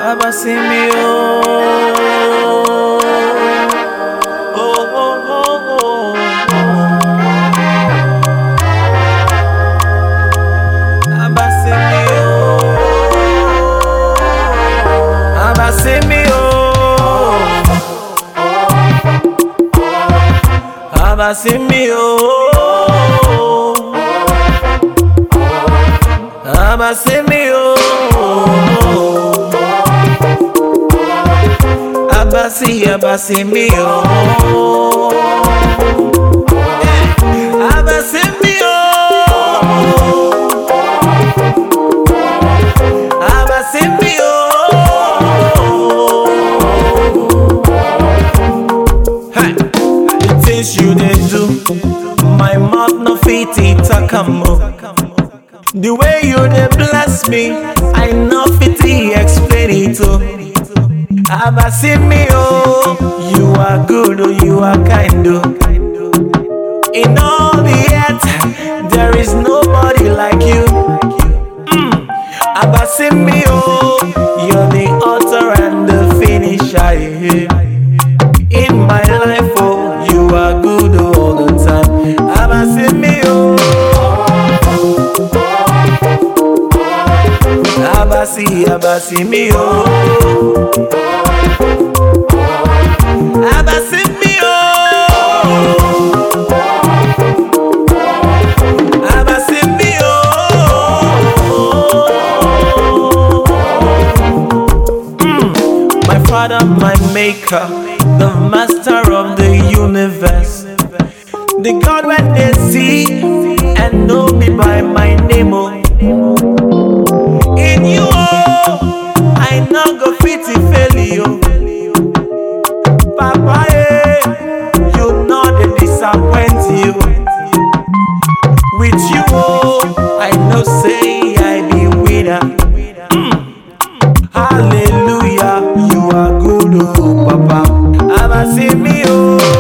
Abasimio. Oh, oh, oh, oh. Abasimio. Abasimio. Abasimio. Abasimio. Abasimio. Abasimio. Abasimio. Hey, the things you dey do, my mouth no fit talk am o. The way you dey bless me, I no fit explain it o. Abasimio, you are good, oh, you are kind, oh. In all the earth, there is nobody like you. Abasimio, you're the author and the finisher. In my life, oh, you are good all the time. Abasimio, Abasimio. Abasimio. Abasimio. My Father, my Maker, the Master of the universe, the God when they see and know me by my name. Oh. In you, oh, I no go fit fail you. Papa, you know they disappoint you. With you, oh, I know say I be winner. Hallelujah, you are good, oh, Papa. Abasimio,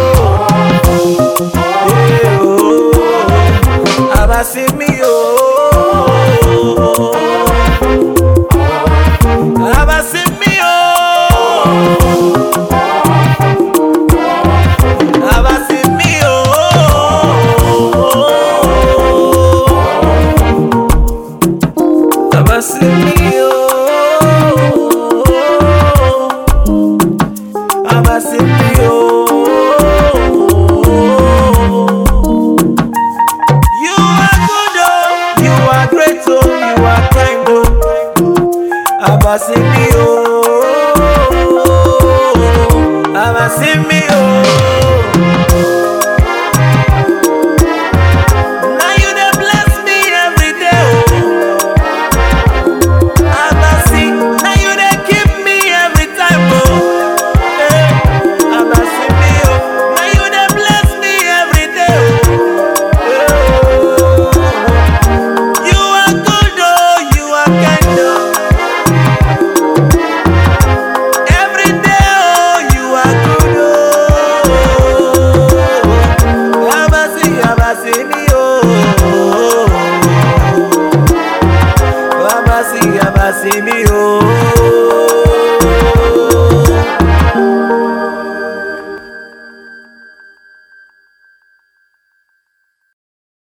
yeah, oh, Abasimio, Abasimio. Abasimio. Abasimio. Abasimio. You are good, oh, you are great, oh, you are kind, oh. Abasimio. Abasimio. Now you dey bless me every day, oh. Abasi, now you dey keep me every time, oh. Hey, Abasimio, now you dey bless me every day, oh. You are good, oh, you are kind, oh. Every day, oh, you are good, oh. Abasimio. Abasimio.